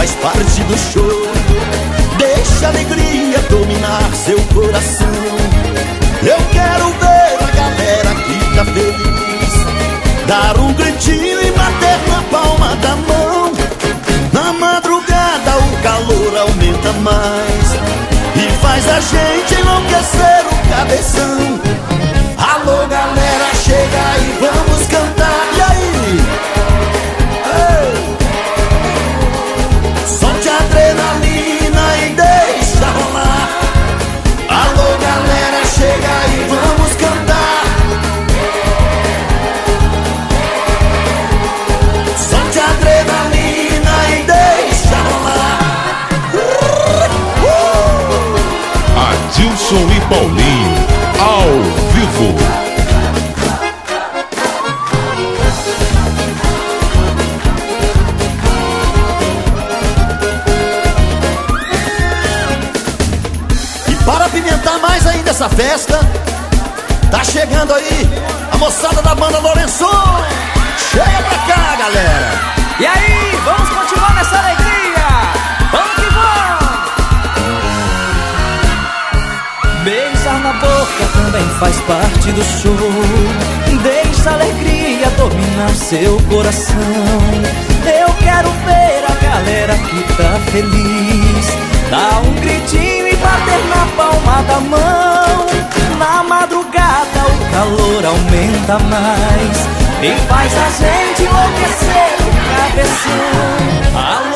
faz parte do show. Deixa a alegria dominar seu coração. Eu quero ver a galera que tá feliz dar um gritinho e bater na palma da mão. Na madrugada o calor aumenta mais e faz a gente enlouquecer o cabeção. Alô galera, chega e vamos cantar. E aí? Ei! Solte a adrenalina e deixa rolar. Alô galera, chega e vamos cantar. Solte a adrenalina e deixa rolar. Adilson e Paulinho, ao vivo. Para apimentar mais ainda essa festa, tá chegando aí a moçada da banda Lourençon. Chega pra cá, galera. E aí, vamos continuar nessa alegria. Vamos que vamos. Beijar na boca também faz parte do show. Deixa a alegria dominar seu coração. Eu quero ver a galera que tá feliz dar um gritinho e bater na palma da mão. Na madrugada o calor aumenta mais e faz a gente enlouquecer o cabeção.